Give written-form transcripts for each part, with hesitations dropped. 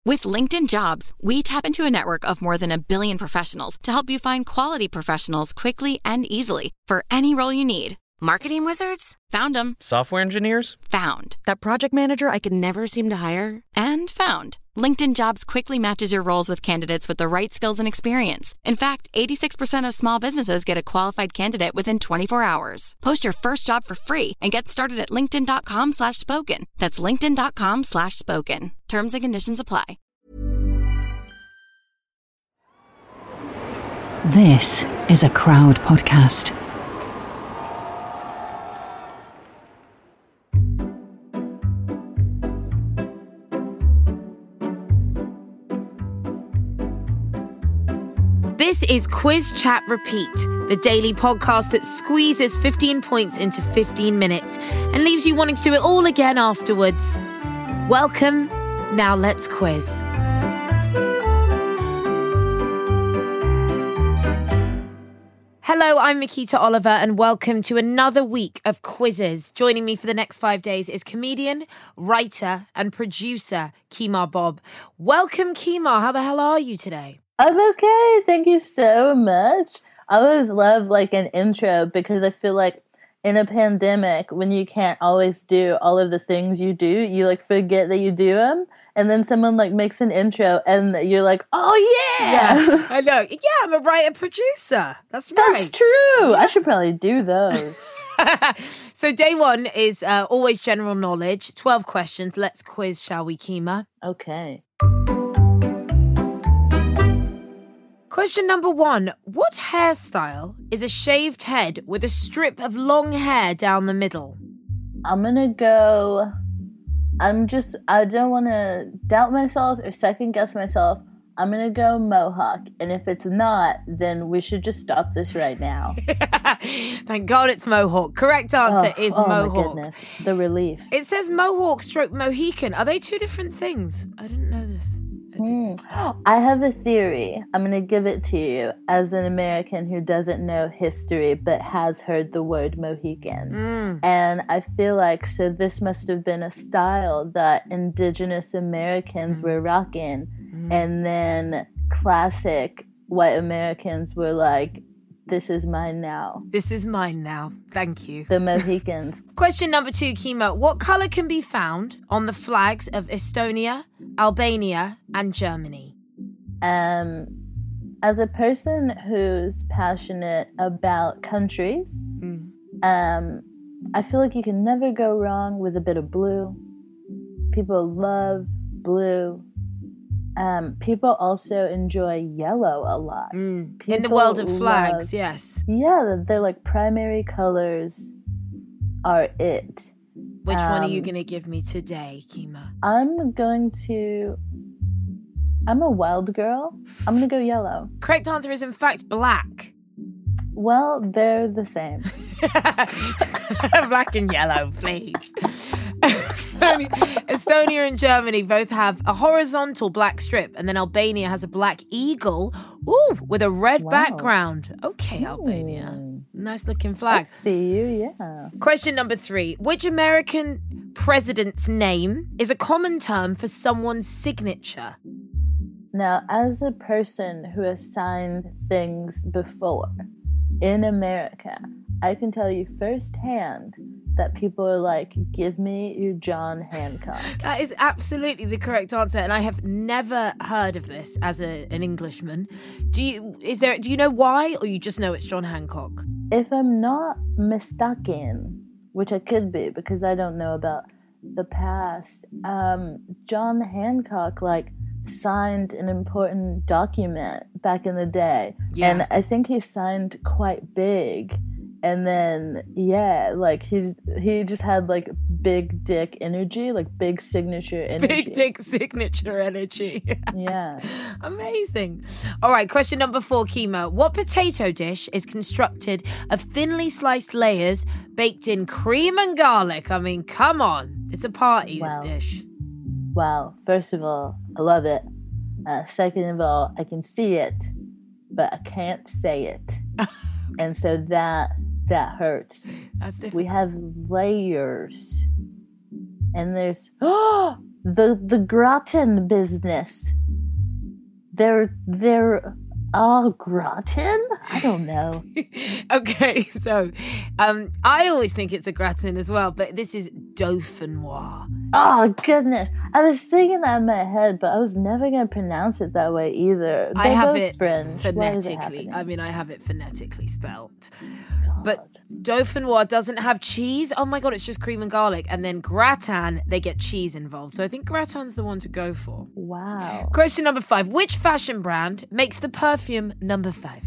With LinkedIn Jobs, we tap into a network of more than 1 billion professionals to help you find quality professionals quickly and easily for any role you need. Marketing wizards? Found them. Software engineers? Found. That project manager I could never seem to hire? And found. LinkedIn Jobs quickly matches your roles with candidates with the right skills and experience. In fact, 86% of small businesses get a qualified candidate within 24 hours. Post your first job for free and get started at linkedin.com/spoken. That's linkedin.com/spoken. Terms and conditions apply. This is a Crowd podcast. This is Quiz Chat Repeat, the daily podcast that squeezes 15 points into 15 minutes and leaves you wanting to do it all again afterwards. Welcome. Now let's quiz. Hello, I'm Makita Oliver and welcome to another week of quizzes. Joining me for the next 5 days is comedian, writer and producer Kemah Bob. Welcome, Kemah. How the hell are you today? I'm okay. Thank you so much. I always love an intro because I feel like in a pandemic, when you can't always do all of the things you do, you forget that you do them. And then someone makes an intro and you're like, oh yeah. I know. Yeah, I'm a writer producer. That's right. That's true. I should probably do those. So day one is always general knowledge. 12 questions. Let's quiz, shall we, Kemah? Okay. Question number 1. What hairstyle is a shaved head with a strip of long hair down the middle? I'm gonna go... I don't want to doubt myself or second guess myself. I'm gonna go mohawk. And if it's not, then we should just stop this right now. Thank God it's mohawk. Correct answer is mohawk. Oh my goodness. The relief. It says mohawk stroke Mohican. Are they two different things? I didn't know this. I have a theory. I'm going to give it to you as an American who doesn't know history but has heard the word Mohican. And I feel like, so this must have been a style that indigenous Americans were rocking. And then classic white Americans were like, this is mine now. This is mine now. Thank you. The Mohicans. Question number 2, Kemah. What colour can be found on the flags of Estonia, Albania, and Germany? As a person who's passionate about countries, I feel like you can never go wrong with a bit of blue. People love blue. People also enjoy yellow a lot. In the world of flags, yes. Yeah, they're primary colors are it. Which one are you going to give me today, Kemah? I'm a wild girl. I'm going to go yellow. Correct answer is in fact black. Well, they're the same. Black and yellow, please. Estonia and Germany both have a horizontal black strip, and then Albania has a black eagle, with a red background. Okay, Albania. Nice looking flag. I see you, yeah. Question number 3. Which American president's name is a common term for someone's signature? Now, as a person who has signed things before in America, I can tell you firsthand that people are like, give me your John Hancock. That is absolutely the correct answer, and I have never heard of this as an Englishman. Do you know why, or you just know it's John Hancock? If I'm not mistaken, which I could be because I don't know about the past, John Hancock signed an important document back in the day. Yeah. And I think he signed quite big. And then, he just had, big dick energy, big signature energy. Big dick signature energy. Yeah. Amazing. All right, question number 4, Kemah. What potato dish is constructed of thinly sliced layers baked in cream and garlic? I mean, come on. It's a party, this dish. Well, first of all, I love it. Second of all, I can see it, but I can't say it. Okay. And so that hurts. That's difficult. We have layers. And there's the gratin business. They're gratin? I don't know. Okay, so I always think it's a gratin as well, but this is dauphinoise. Oh, goodness. I was thinking that in my head, but I was never going to pronounce it that way either. I They're have both it French. Why is it phonetically. happening? I mean, I have it phonetically spelt. God. But dauphinoise doesn't have cheese. Oh my God, it's just cream and garlic. And then gratin, they get cheese involved. So I think gratin's the one to go for. Wow. Question number 5. Which fashion brand makes the perfume number 5?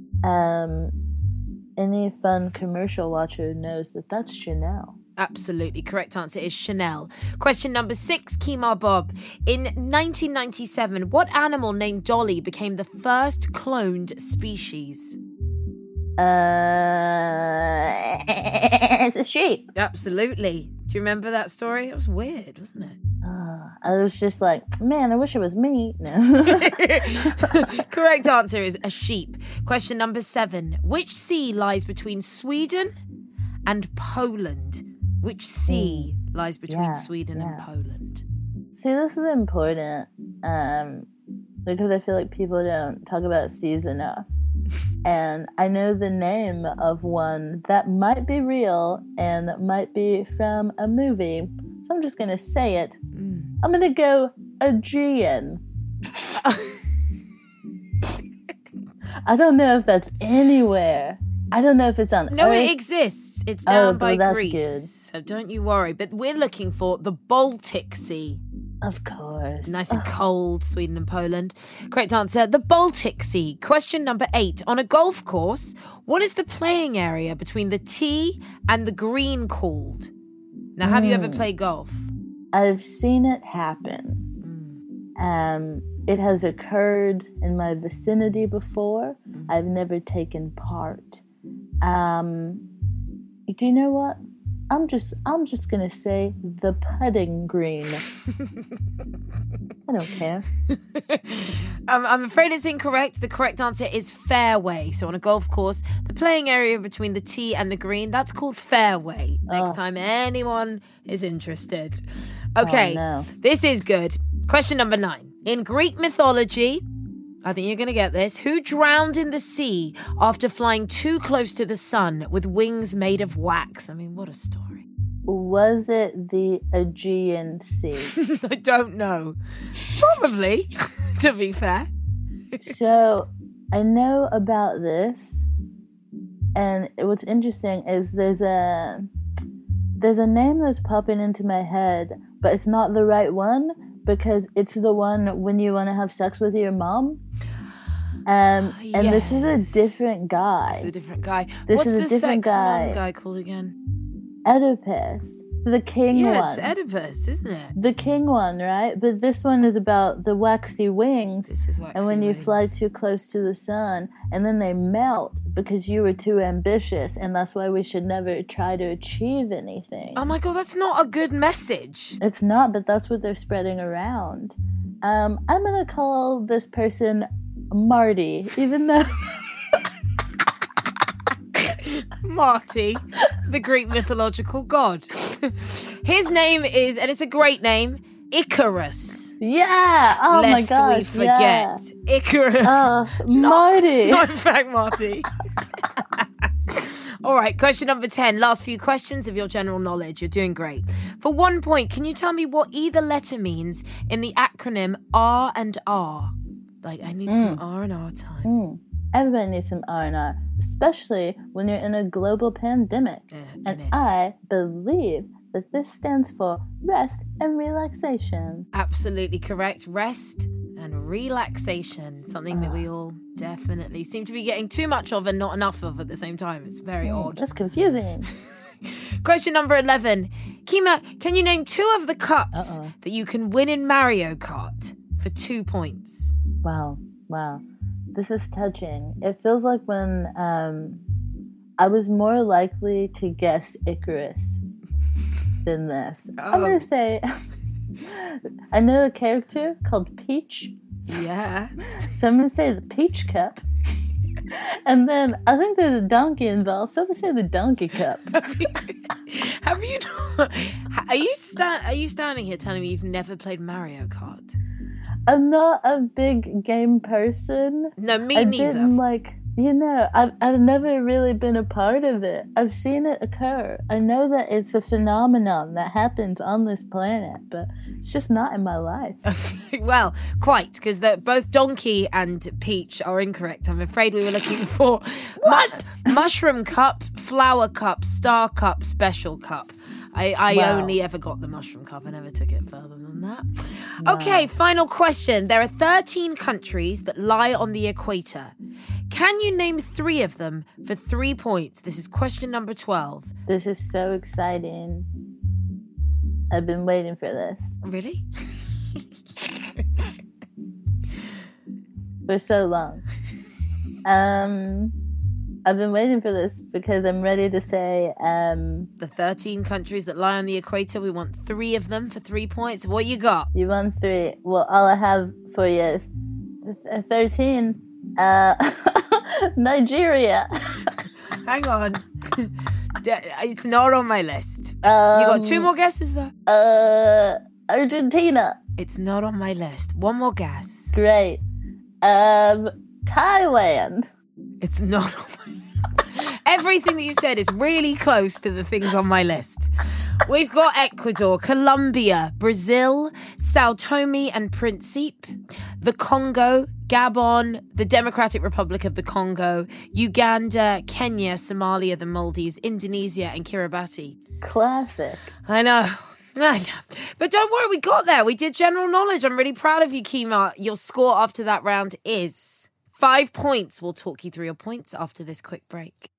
Any fun commercial watcher knows that that's Chanel. Absolutely. Correct answer is Chanel. Question number 6, Kemar Bob. In 1997, what animal named Dolly became the first cloned species? It's a sheep. Absolutely. Do you remember that story? It was weird, wasn't it? I was just like, man, I wish it was me. No. Correct answer is a sheep. Question number 7. Which sea lies between Sweden and Poland? Which sea lies between Sweden and Poland? See, this is important because I feel like people don't talk about seas enough. And I know the name of one that might be real and might be from a movie. So I'm just going to say it. I'm going to go Aegean. I don't know if that's anywhere. I don't know if it's on No, Earth. it exists. It's down by that's Greece. good. So don't you worry. But we're looking for the Baltic Sea. Of course. Nice and cold, Sweden and Poland. Correct answer, the Baltic Sea. Question number 8. On a golf course, what is the playing area between the tee and the green called? Now, have you ever played golf? I've seen it happen. It has occurred in my vicinity before. I've never taken part. Do you know what? I'm just gonna say the putting green. I don't care. I'm afraid it's incorrect. The correct answer is fairway. So on a golf course, the playing area between the tee and the green, that's called fairway. Next time anyone is interested. Okay, This is good. Question number 9. In Greek mythology, I think you're going to get this. Who drowned in the sea after flying too close to the sun with wings made of wax? I mean, what a story. Was it the Aegean Sea? I don't know. Probably, to be fair. So, I know about this. And what's interesting is there's a name that's popping into my head, but it's not the right one. Because it's the one when you want to have sex with your mom. And this is a different guy. It's a different guy. What's the different sex guy? mom guy called again? Oedipus. The king one. Yeah, it's Oedipus, isn't it? The king one, right? But this one is about the waxy wings. This is waxy and when you wings. fly too close to the sun, and then they melt because you were too ambitious, and that's why we should never try to achieve anything. Oh my God, that's not a good message. It's not, but that's what they're spreading around. I'm going to call this person Marty, even though... Marty, the Greek mythological god. His name is, and it's a great name, Icarus. Yeah! Oh my Lest gosh, we forget. yeah. Icarus. Marty! Not in fact, Marty. All right, question number 10. Last few questions of your general knowledge. You're doing great. For 1 point, can you tell me what either letter means in the acronym R&R? Like, I need some R&R time. Everybody needs some R&R, especially when you're in a global pandemic. And I believe that this stands for rest and relaxation. Absolutely correct. Rest and relaxation. Something that we all definitely seem to be getting too much of and not enough of at the same time. It's very odd. That's confusing. Question number 11. Kemar, can you name 2 of the cups that you can win in Mario Kart for 2 points? Wow. This is touching. It feels like when I was more likely to guess Icarus than this. I'm going to say, I know a character called Peach. Yeah. So I'm going to say the Peach Cup. And then I think there's a donkey involved, so let's say the Donkey Cup. Have you not? Are you standing here telling me you've never played Mario Kart? I'm not a big game person. No, me neither. Didn't I've never really been a part of it. I've seen it occur. I know that it's a phenomenon that happens on this planet, but it's just not in my life. Well, quite, because both Donkey and Peach are incorrect. I'm afraid we were looking for Mushroom Cup, Flower Cup, Star Cup, Special Cup. I only ever got the Mushroom Cup. I never took it further than that. Wow. Okay, final question. There are 13 countries that lie on the equator. Can you name 3 of them for 3 points? This is question number 12. This is so exciting. I've been waiting for this. Really? For so long. I've been waiting for this because I'm ready to say... The 13 countries that lie on the equator, we want 3 of them for 3 points. What you got? You want 3. Well, all I have for you is 13. Nigeria. Hang on. It's not on my list. You got 2 more guesses, though? Argentina. It's not on my list. 1 more guess. Great. Thailand. It's not on my list. Everything that you said is really close to the things on my list. We've got Ecuador, Colombia, Brazil, Sao Tome and Principe, the Congo, Gabon, the Democratic Republic of the Congo, Uganda, Kenya, Somalia, the Maldives, Indonesia, and Kiribati. Classic. I know. But don't worry, we got there. We did general knowledge. I'm really proud of you, Kima. Your score after that round is 5 points. We'll talk you through your points after this quick break.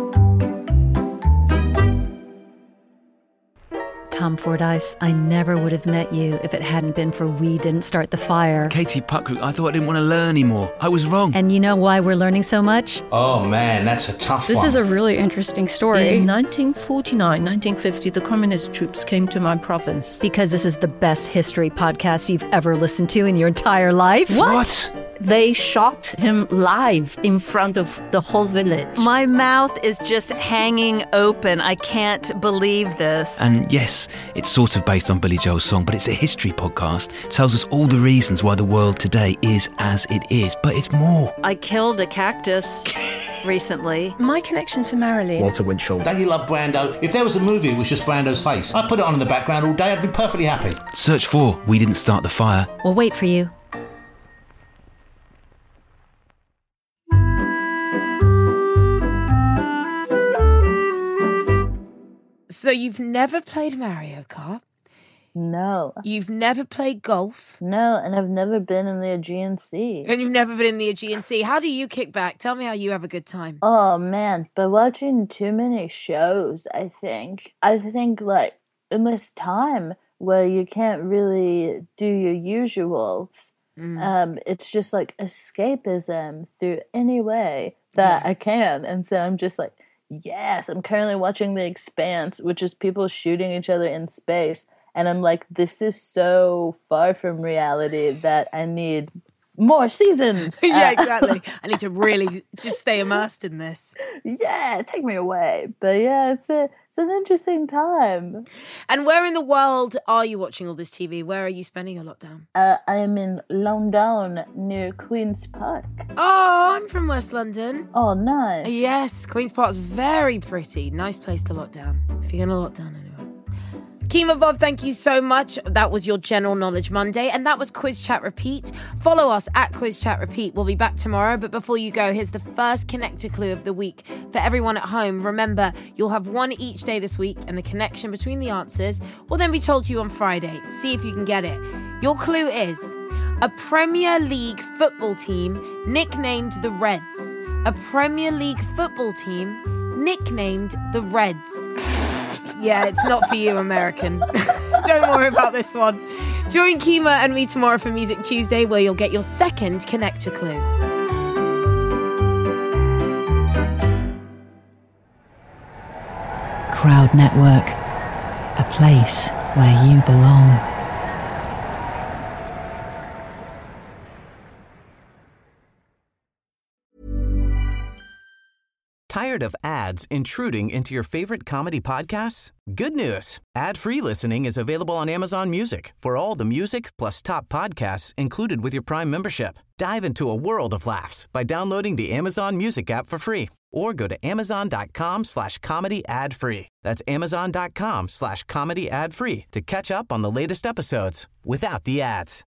Tom Fordyce, I never would have met you if it hadn't been for We Didn't Start the Fire. Katie Puckroot, I thought I didn't want to learn anymore. I was wrong. And you know why we're learning so much? Oh man, that's a tough one. This is a really interesting story. In 1949, 1950, the communist troops came to my province. Because this is the best history podcast you've ever listened to in your entire life. What? They shot him live in front of the whole village. My mouth is just hanging open. I can't believe this. And yes, it's sort of based on Billy Joel's song, but it's a history podcast. It tells us all the reasons why the world today is as it is, but it's more. I killed a cactus recently. My connection to Marilyn. Walter Winchell. Don't you love Brando? If there was a movie it was just Brando's face, I'd put it on in the background all day. I'd be perfectly happy. Search for We Didn't Start the Fire. We'll wait for you. So you've never played Mario Kart? No. You've never played golf? No, and I've never been in the Aegean Sea. And you've never been in the Aegean Sea. How do you kick back? Tell me how you have a good time. Oh, man. By watching too many shows, I think. Like, in this time where you can't really do your usuals, it's just like escapism through any way that I can. And so I'm just like, yes, I'm currently watching The Expanse, which is people shooting each other in space. And I'm like, this is so far from reality that I need more seasons. Yeah, exactly. I need to really just stay immersed in this. Yeah, take me away. But yeah, it's an interesting time. And where in the world are you watching all this TV? Where are you spending your lockdown? I am in London near Queen's Park. Oh, I'm from West London. Oh, nice. Yes, Queen's Park's very pretty. Nice place to lock down. If you're going to lock down anyway. Kima Bob, thank you so much. That was your General Knowledge Monday, and that was Quiz Chat Repeat. Follow us at Quiz Chat Repeat. We'll be back tomorrow, but before you go, here's the first connector clue of the week. For everyone at home, remember, you'll have one each day this week, and the connection between the answers will then be told to you on Friday. See if you can get it. Your clue is a Premier League football team nicknamed the Reds. A Premier League football team nicknamed the Reds. Yeah, it's not for you, American. Don't worry about this one. Join Kima and me tomorrow for Music Tuesday, where you'll get your second connector clue. Crowd Network, a place where you belong. Tired of ads intruding into your favorite comedy podcasts? Good news. Ad-free listening is available on Amazon Music for all the music plus top podcasts included with your Prime membership. Dive into a world of laughs by downloading the Amazon Music app for free or go to amazon.com/comedy ad-free. That's amazon.com/comedy ad-free to catch up on the latest episodes without the ads.